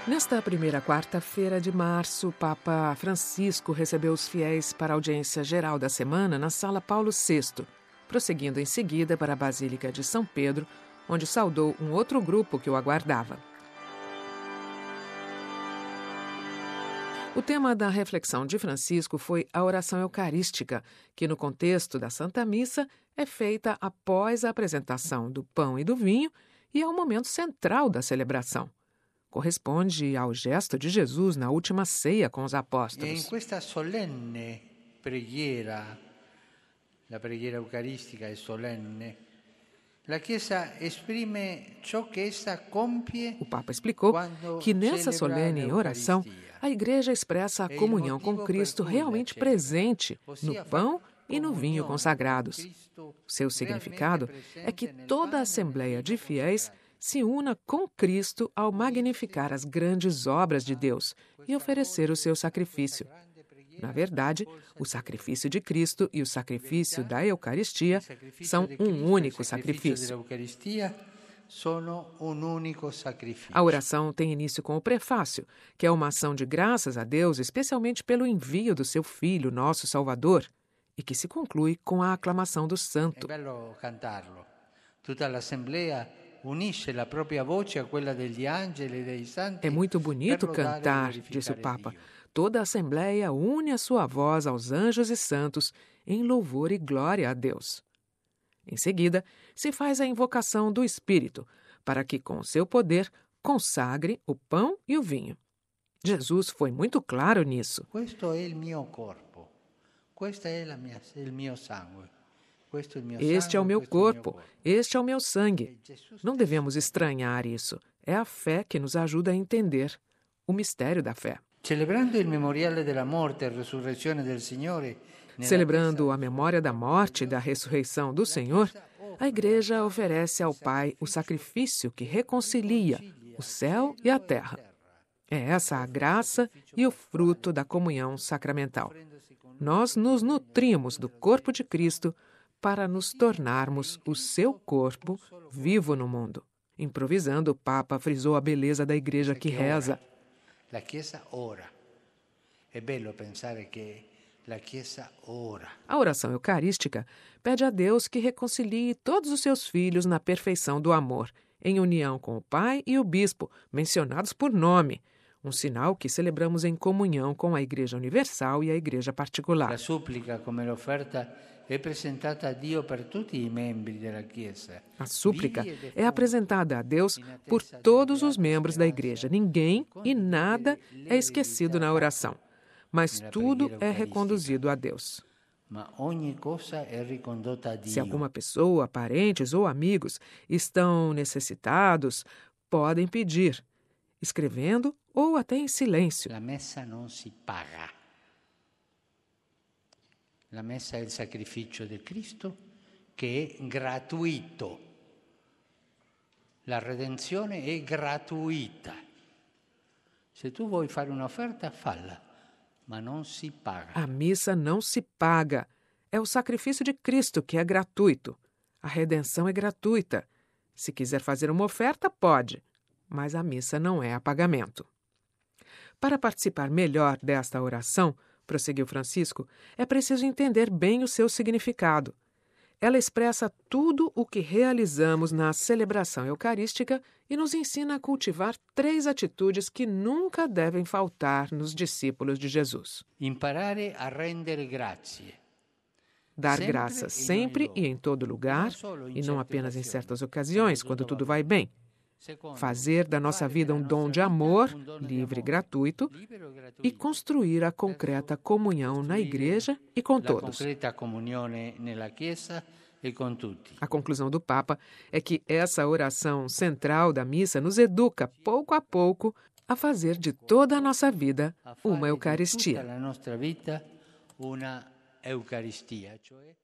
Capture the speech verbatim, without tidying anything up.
Nesta primeira quarta-feira de março, o Papa Francisco recebeu os fiéis para a audiência geral da semana na Sala Paulo sexto, prosseguindo em seguida para a Basílica de São Pedro, onde saudou um outro grupo que o aguardava. O tema da reflexão de Francisco foi a oração eucarística, que no contexto da Santa Missa é feita após a apresentação do pão e do vinho e é o momento central da celebração. Corresponde ao gesto de Jesus na última ceia com os apóstolos. E in questa solenne preghiera, la preghiera eucaristica è solenne, la Chiesa esprime ciò che essa compie. O Papa explicou que nessa solene oração a Igreja expressa a comunhão com Cristo realmente presente no pão e no vinho consagrados. O seu significado é que toda a Assembleia de Fiéis se una com Cristo ao magnificar as grandes obras de Deus e oferecer o seu sacrifício. Na verdade, o sacrifício de Cristo e o sacrifício da Eucaristia são um único sacrifício. A oração tem início com o prefácio, que é uma ação de graças a Deus, especialmente pelo envio do seu Filho, nosso Salvador, e que se conclui com a aclamação do santo. É bello cantarlo. Tutta l'assemblea unisce la propria voce a quella degli angeli e dei santi. É muito bonito cantar, disse o Papa. Toda a Assembleia une a sua voz aos anjos e santos em louvor e glória a Deus. Em seguida, se faz a invocação do Espírito, para que, com o seu poder, consagre o pão e o vinho. Jesus foi muito claro nisso. Questo è il mio corpo, questo è la mia, il mio sangue. Este é o meu corpo, este é o meu sangue. Não devemos estranhar isso. É a fé que nos ajuda a entender o mistério da fé. Celebrando il memoriale della morte e resurrezione del Signore, Celebrando a memória da morte e da ressurreição do Senhor, a Igreja oferece ao Pai o sacrifício que reconcilia o céu e a terra. É essa a graça e o fruto da comunhão sacramental. Nós nos nutrimos do corpo de Cristo para nos tornarmos o seu corpo vivo no mundo. Improvisando, o Papa frisou a beleza da Igreja que reza. La Chiesa ora. É bello pensare che la Chiesa ora. A oração eucarística pede a Deus que reconcilie todos os seus filhos na perfeição do amor, em união com o Pai e o Bispo, mencionados por nome, um sinal que celebramos em comunhão com a Igreja Universal e a Igreja Particular. La supplica come l'offerta è presentata a Dio per tutti i membri della Chiesa. A súplica é apresentada a Deus por todos os membros da Igreja. Ninguém e nada é esquecido na oração, mas tudo é reconduzido a Deus. Se alguma pessoa, parentes ou amigos estão necessitados, podem pedir, escrevendo ou até em silêncio. La messa non si paga. La messa è il sacrificio di Cristo che è gratuito. La redenzione è gratuita. Se tu vuoi fare un'offerta, falla, ma non si paga. A missa não se paga. É o sacrifício de Cristo que é gratuito. A redenção é gratuita. Se quiser fazer uma oferta, pode, mas a missa não é a pagamento. Para participar melhor desta oração, prosseguiu Francisco, é preciso entender bem o seu significado. Ela expressa tudo o que realizamos na celebração eucarística e nos ensina a cultivar três atitudes que nunca devem faltar nos discípulos de Jesus. Imparare a rendere grazie. Dar graças sempre e em todo lugar, e não apenas em certas ocasiões, quando tudo vai bem. Fazer da nossa vida um dom de amor, livre e gratuito, e construir a concreta comunhão na Igreja e com todos. A conclusão do Papa é que essa oração central da missa nos educa, pouco a pouco, a fazer de toda a nossa vida uma Eucaristia. Eucaristia, cioè